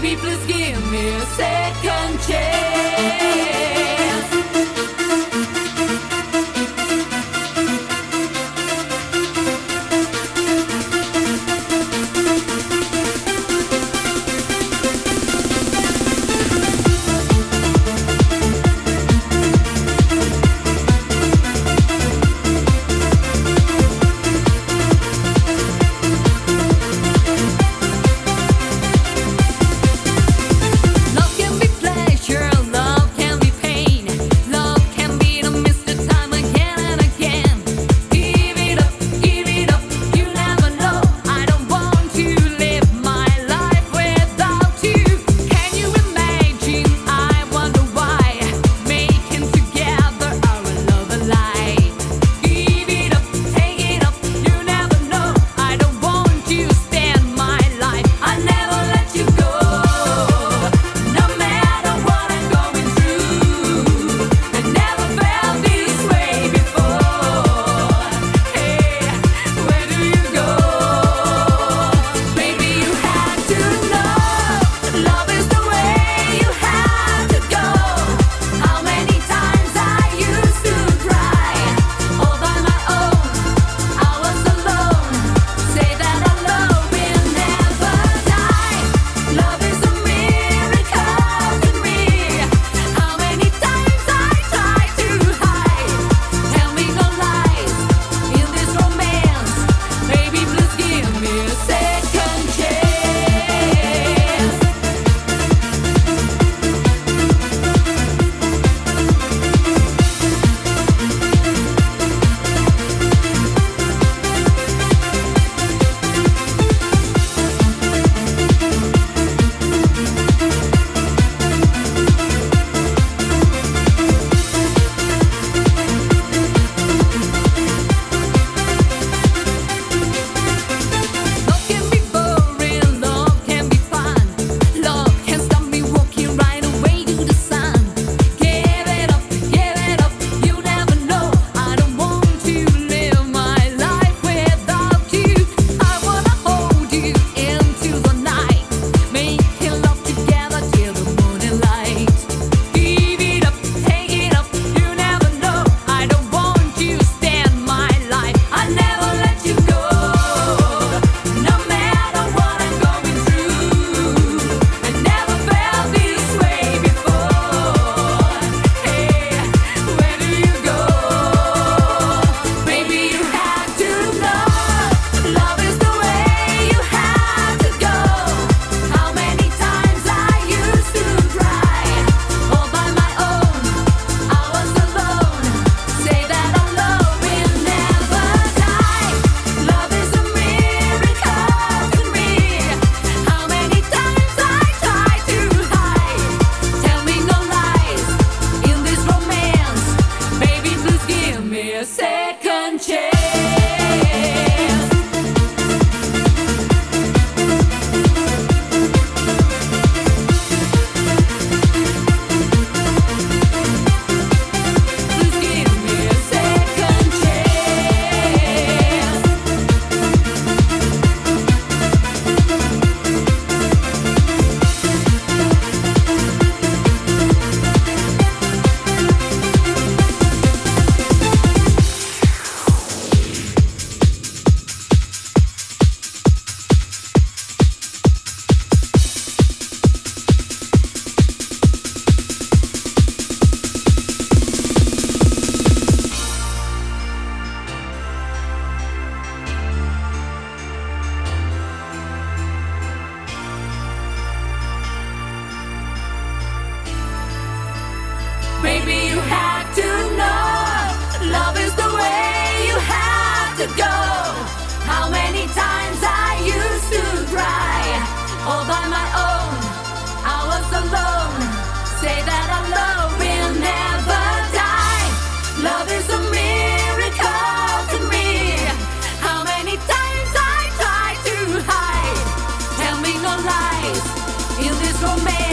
please give me a second chance. Baby, you have to know, love is the way you have to go. How many times I used to cry, all by my own, I was alone. Say that our love will never die. Love is a miracle to me. How many times I try to hide. Tell me no lies in this romance.